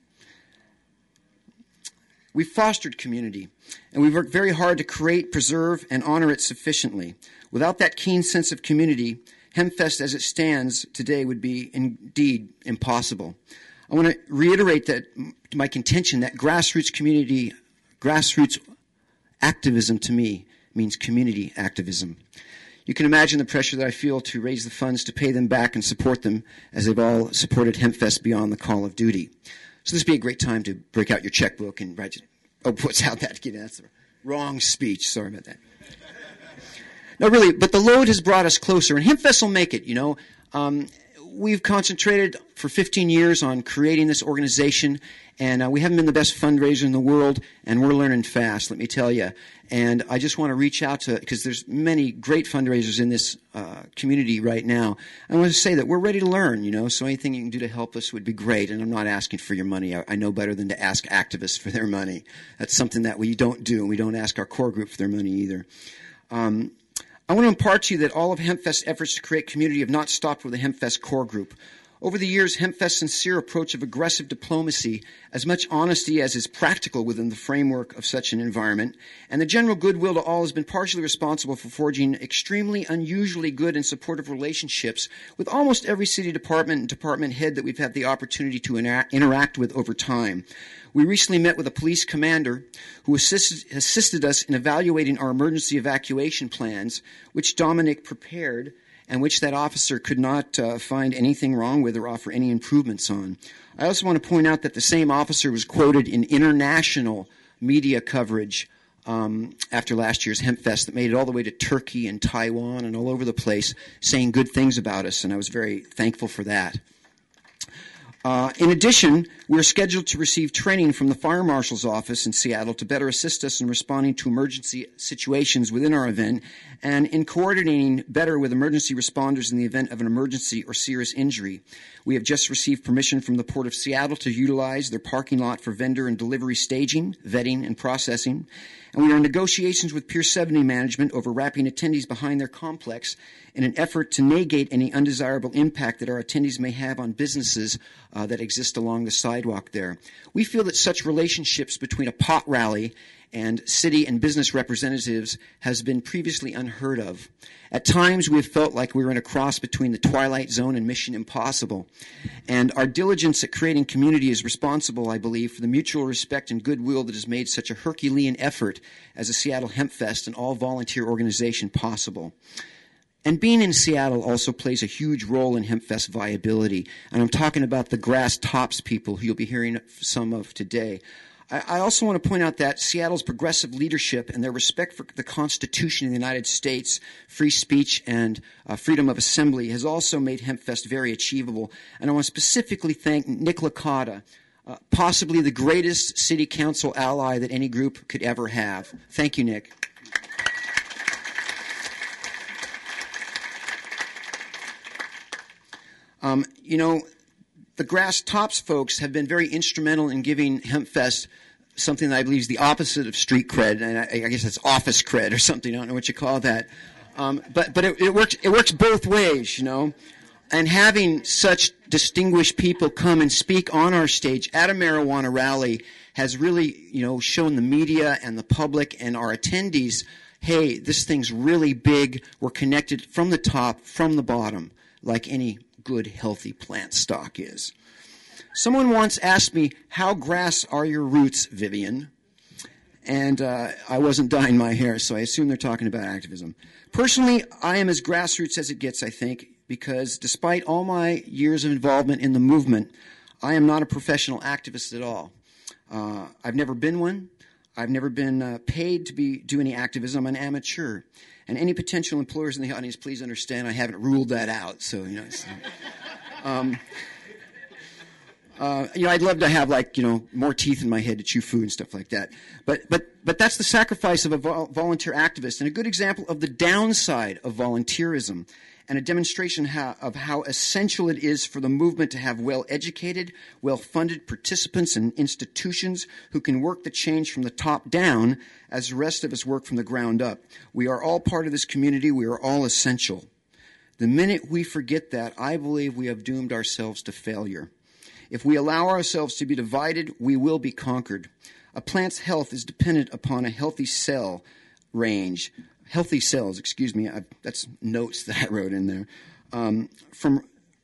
We've fostered community, and we've worked very hard to create, preserve, and honor it sufficiently. Without that keen sense of community, HempFest as it stands today would be indeed impossible. I want to reiterate that my contention that grassroots community, grassroots activism to me means community activism. You can imagine the pressure that I feel to raise the funds to pay them back and support them as they've all supported HempFest beyond the call of duty. So this would be a great time to break out your checkbook and write, oh, what's out that? That's the wrong speech. Sorry about that. No, really, but the load has brought us closer, and HempFest will make it, you know. Um, we've concentrated for fifteen years on creating this organization, and uh, we haven't been the best fundraiser in the world, and we're learning fast, let me tell you. And I just want to reach out to, because there's many great fundraisers in this uh, community right now. I want to say that we're ready to learn, you know, so anything you can do to help us would be great. And I'm not asking for your money. I, I know better than to ask activists for their money. That's something that we don't do, and we don't ask our core group for their money either. Um, I want to impart to you that all of HempFest's efforts to create community have not stopped with the HempFest core group. Over the years, HempFest's sincere approach of aggressive diplomacy, as much honesty as is practical within the framework of such an environment, and the general goodwill to all has been partially responsible for forging extremely unusually good and supportive relationships with almost every city department and department head that we've had the opportunity to intera- interact with over time. We recently met with a police commander who assisted, assisted us in evaluating our emergency evacuation plans, which Dominic prepared, and which that officer could not uh, find anything wrong with or offer any improvements on. I also want to point out that the same officer was quoted in international media coverage um, after last year's HempFest that made it all the way to Turkey and Taiwan and all over the place, saying good things about us, and I was very thankful for that. Uh, in addition, we are scheduled to receive training from the Fire Marshal's office in Seattle to better assist us in responding to emergency situations within our event and in coordinating better with emergency responders in the event of an emergency or serious injury. We have just received permission from the Port of Seattle to utilize their parking lot for vendor and delivery staging, vetting, and processing. And we are in negotiations with Pier seventy management over wrapping attendees behind their complex in an effort to negate any undesirable impact that our attendees may have on businesses uh, that exist along the sidewalk there. We feel that such relationships between a pot rally and city and business representatives has been previously unheard of. At times, we have felt like we were in a cross between the Twilight Zone and Mission Impossible. And our diligence at creating community is responsible, I believe, for the mutual respect and goodwill that has made such a Herculean effort as a Seattle HempFest and all-volunteer organization possible. And being in Seattle also plays a huge role in HempFest viability. And I'm talking about the Grass Tops people who you'll be hearing some of today. I also want to point out that Seattle's progressive leadership and their respect for the Constitution of the United States, free speech, and uh, freedom of assembly has also made HempFest very achievable. And I want to specifically thank Nick Licata, uh, possibly the greatest city council ally that any group could ever have. Thank you, Nick. Um, you know, the Grass Tops folks have been very instrumental in giving HempFest something that I believe is the opposite of street cred, and I, I guess it's office cred or something. I don't know what you call that. Um, but but it, it works it works both ways, you know. And having such distinguished people come and speak on our stage at a marijuana rally has really, you know, shown the media and the public and our attendees, hey, this thing's really big. We're connected from the top, from the bottom, like any good, healthy plant stock is. Someone once asked me, how grass are your roots, Vivian? And uh, I wasn't dyeing my hair, so I assume they're talking about activism. Personally, I am as grassroots as it gets, I think, because despite all my years of involvement in the movement, I am not a professional activist at all. Uh, I've never been one. I've never been uh, paid to be do any activism. I'm an amateur. And any potential employers in the audience, please understand I haven't ruled that out. So, you know, it's, um, uh, you know, I'd love to have, like, you know, more teeth in my head to chew food and stuff like that. But but but that's the sacrifice of a vol- volunteer activist, and a good example of the downside of volunteerism, and a demonstration how, of how essential it is for the movement to have well-educated, well-funded participants and institutions who can work the change from the top down as the rest of us work from the ground up. We are all part of this community. We are all essential. The minute we forget that, I believe we have doomed ourselves to failure. If we allow ourselves to be divided, we will be conquered. A plant's health is dependent upon a healthy cell range. Healthy cells, excuse me, I, that's notes that I wrote in there. Um, from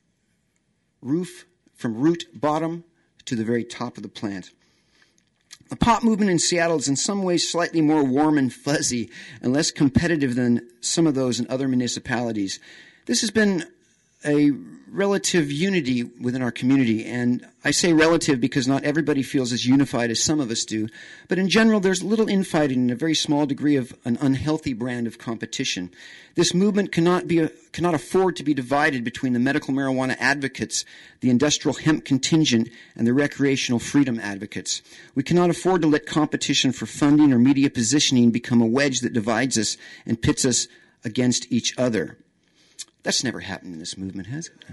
roof, from root bottom to the very top of the plant. The pot movement in Seattle is in some ways slightly more warm and fuzzy and less competitive than some of those in other municipalities. This has been a relative unity within our community, and I say relative because not everybody feels as unified as some of us do, but in general there's little infighting and a very small degree of an unhealthy brand of competition. This movement cannot be a, cannot afford to be divided between the medical marijuana advocates, the industrial hemp contingent, and the recreational freedom advocates. We cannot afford to let competition for funding or media positioning become a wedge that divides us and pits us against each other. That's never happened in this movement, has it?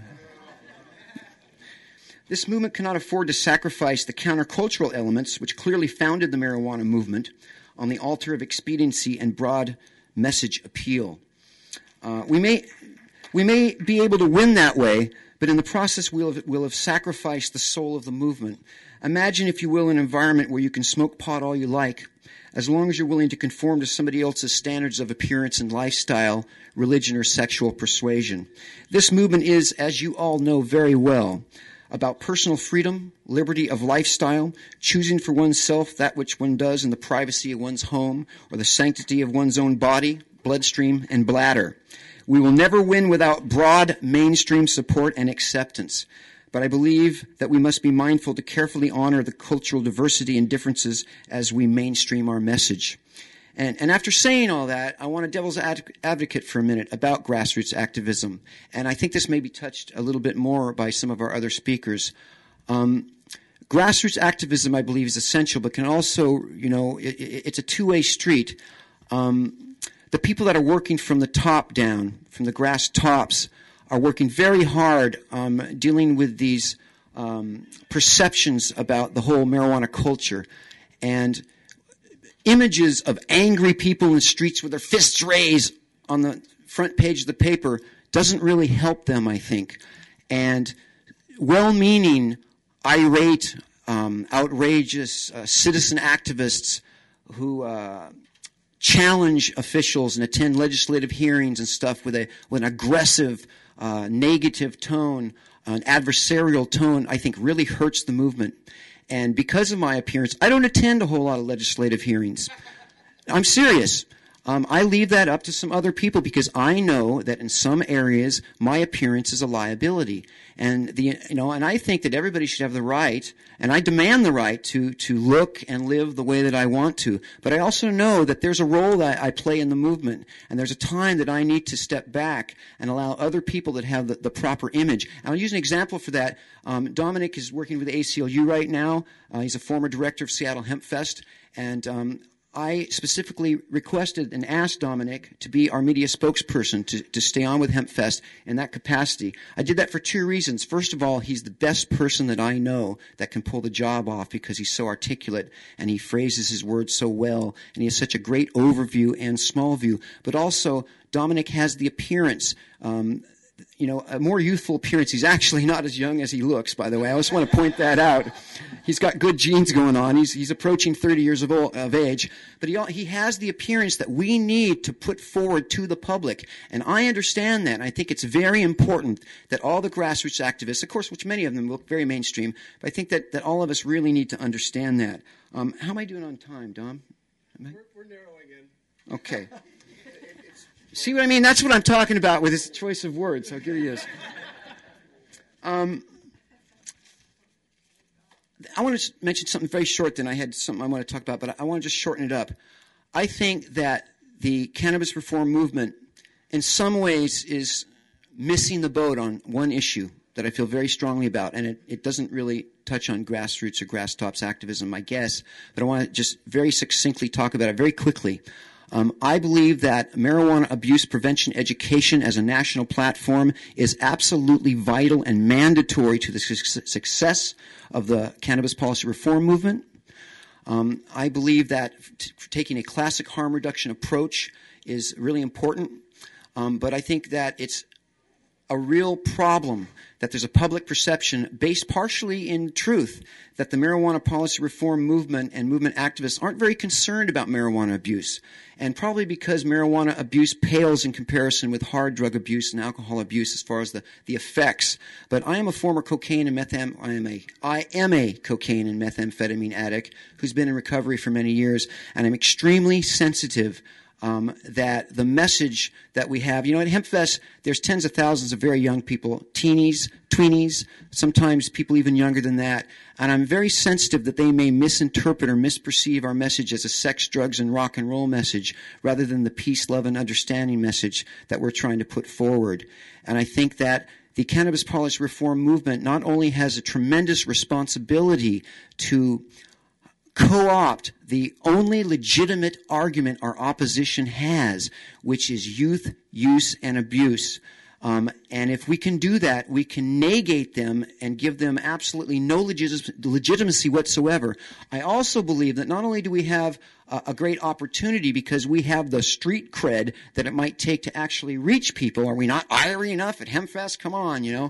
This movement cannot afford to sacrifice the countercultural elements which clearly founded the marijuana movement on the altar of expediency and broad message appeal. Uh, we may we may be able to win that way, but in the process we'll have, we'll have sacrificed the soul of the movement. Imagine, if you will, an environment where you can smoke pot all you like, as long as you're willing to conform to somebody else's standards of appearance and lifestyle, religion, or sexual persuasion. This movement is, as you all know very well, about personal freedom, liberty of lifestyle, choosing for oneself that which one does in the privacy of one's home or the sanctity of one's own body, bloodstream, and bladder. We will never win without broad mainstream support and acceptance. But I believe that we must be mindful to carefully honor the cultural diversity and differences as we mainstream our message. And, and after saying all that, I want a devil's ad- advocate for a minute about grassroots activism. And I think this may be touched a little bit more by some of our other speakers. Um, grassroots activism, I believe, is essential, but can also, you know, it, it, it's a two-way street. Um, the people that are working from the top down, from the grass tops, are working very hard um, dealing with these um, perceptions about the whole marijuana culture. And images of angry people in the streets with their fists raised on the front page of the paper doesn't really help them, I think. And well-meaning, irate, um, outrageous uh, citizen activists who uh, challenge officials and attend legislative hearings and stuff with a with an aggressive, uh, negative tone, an adversarial tone, I think really hurts the movement. And because of my appearance, I don't attend a whole lot of legislative hearings. I'm serious. Um, I leave that up to some other people because I know that in some areas my appearance is a liability. And the you know, and I think that everybody should have the right, and I demand the right to to look and live the way that I want to. But I also know that there's a role that I play in the movement, and there's a time that I need to step back and allow other people that have the, the proper image. I'll use an example for that. Um, Dominic is working with the A C L U right now. Uh, he's a former director of Seattle Hemp Fest, and um, I specifically requested and asked Dominic to be our media spokesperson to, to stay on with HempFest in that capacity. I did that for two reasons. First of all, he's the best person that I know that can pull the job off because he's so articulate and he phrases his words so well and he has such a great overview and small view. But also, Dominic has the appearance, um, you know, a more youthful appearance. He's actually not as young as he looks, by the way. I just want to point that out. He's got good genes going on. He's he's approaching thirty years of, old, of age. But he he has the appearance that we need to put forward to the public. And I understand that. And I think it's very important that all the grassroots activists, of course, which many of them look very mainstream, but I think that, that all of us really need to understand that. Um, how am I doing on time, Dom? Am I? We're, we're narrowing in. Okay. See what I mean? That's what I'm talking about with this choice of words. How good he is. Um, I want to mention something very short, then I had something I want to talk about, but I want to just shorten it up. I think that the cannabis reform movement in some ways is missing the boat on one issue that I feel very strongly about, and it, it doesn't really touch on grassroots or grass tops activism, I guess, but I want to just very succinctly talk about it very quickly. Um, I believe that marijuana abuse prevention education as a national platform is absolutely vital and mandatory to the su- success of the cannabis policy reform movement. Um, I believe that t- taking a classic harm reduction approach is really important, um, but I think that it's a real problem that there's a public perception based partially in truth that the marijuana policy reform movement and movement activists aren't very concerned about marijuana abuse, and probably because marijuana abuse pales in comparison with hard drug abuse and alcohol abuse as far as the, the effects. But I am a former cocaine and methem I am a I am a cocaine and methamphetamine addict who's been in recovery for many years, and I'm extremely sensitive Um, that the message that we have, you know, at HempFest, there's tens of thousands of very young people, teenies, tweenies, sometimes people even younger than that, and I'm very sensitive that they may misinterpret or misperceive our message as a sex, drugs, and rock and roll message rather than the peace, love, and understanding message that we're trying to put forward. And I think that the cannabis policy reform movement not only has a tremendous responsibility to co-opt the only legitimate argument our opposition has, which is youth use and abuse. Um, and if we can do that, we can negate them and give them absolutely no legis- legitimacy whatsoever. I also believe that not only do we have a, a great opportunity because we have the street cred that it might take to actually reach people. Are we not irie enough at HempFest? Come on, you know.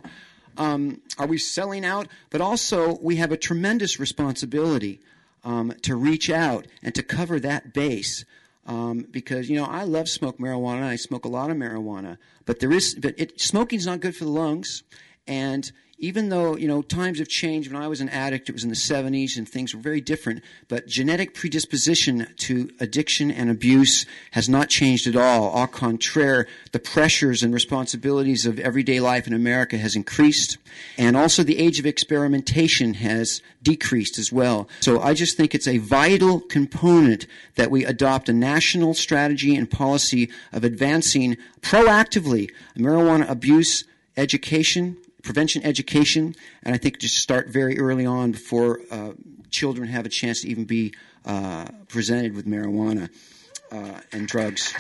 um, are we selling out? But also, we have a tremendous responsibility um, to reach out and to cover that base. Um, because, you know, I love smoke marijuana. I smoke a lot of marijuana. But there is, but it, smoking's not good for the lungs. And even though, you know, times have changed. When I was an addict, it was in the seventies, and things were very different. But genetic predisposition to addiction and abuse has not changed at all. Au contraire, the pressures and responsibilities of everyday life in America has increased. And also the age of experimentation has decreased as well. So I just think it's a vital component that we adopt a national strategy and policy of advancing proactively marijuana abuse education, prevention education, and I think just start very early on before uh, children have a chance to even be uh, presented with marijuana uh, and drugs.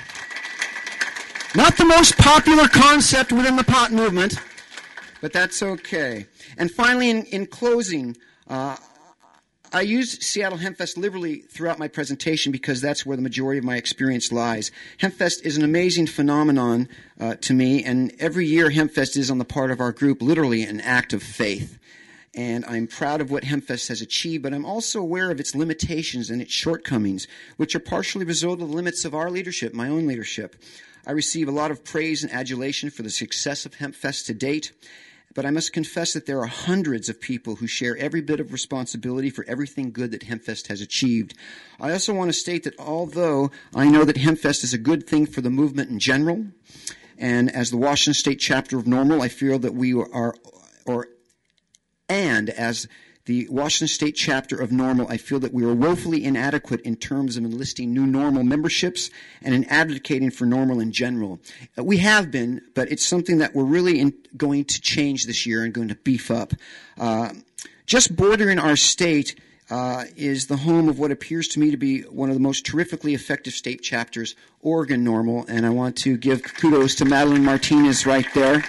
Not the most popular concept within the pot movement, but that's okay. And finally, in, in closing, uh, I use Seattle HempFest liberally throughout my presentation because that's where the majority of my experience lies. HempFest is an amazing phenomenon uh, to me, and every year HempFest is on the part of our group literally an act of faith. And I'm proud of what HempFest has achieved, but I'm also aware of its limitations and its shortcomings, which are partially a result of the limits of our leadership, my own leadership. I receive a lot of praise and adulation for the success of HempFest to date. But I must confess that there are hundreds of people who share every bit of responsibility for everything good that HempFest has achieved. I also want to state that although I know that HempFest is a good thing for the movement in general, and as the Washington State chapter of NORML, I feel that we are, or, and as the Washington State chapter of NORML, I feel that we are woefully inadequate in terms of enlisting new NORML memberships and in advocating for NORML in general. Uh, we have been, but it's something that we're really in, going to change this year and going to beef up. Uh, just bordering our state uh, is the home of what appears to me to be one of the most terrifically effective state chapters, Oregon NORML, and I want to give kudos to Madeline Martinez right there.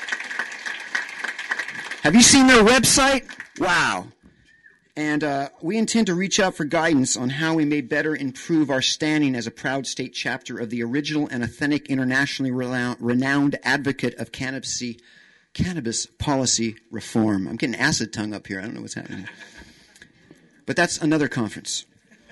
Have you seen their website? Wow. And uh, we intend to reach out for guidance on how we may better improve our standing as a proud state chapter of the original and authentic, internationally renowned advocate of cannabis, cannabis policy reform. I'm getting acid tongue up here. I don't know what's happening. But that's another conference.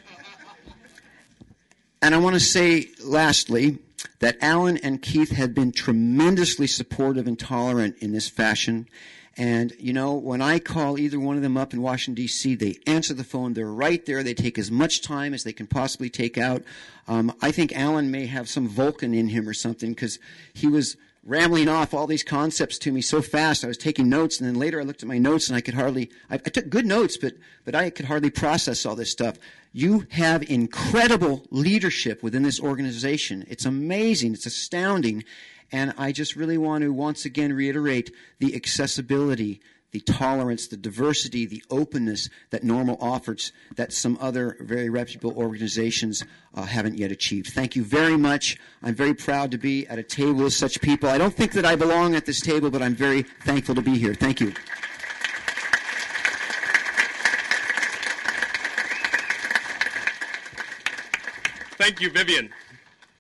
And I want to say, lastly, that Alan and Keith have been tremendously supportive and tolerant in this fashion. And, you know, when I call either one of them up in Washington, D C, they answer the phone. They're right there. They take as much time as they can possibly take out. Um, I think Alan may have some Vulcan in him or something because he was rambling off all these concepts to me so fast. I was taking notes, and then later I looked at my notes, and I could hardly – I took good notes, but, but I could hardly process all this stuff. You have incredible leadership within this organization. It's amazing. It's astounding. And I just really want to once again reiterate the accessibility, the tolerance, the diversity, the openness that NORML offers that some other very reputable organizations uh, haven't yet achieved. Thank you very much. I'm very proud to be at a table with such people. I don't think that I belong at this table, but I'm very thankful to be here. Thank you. Thank you, Vivian.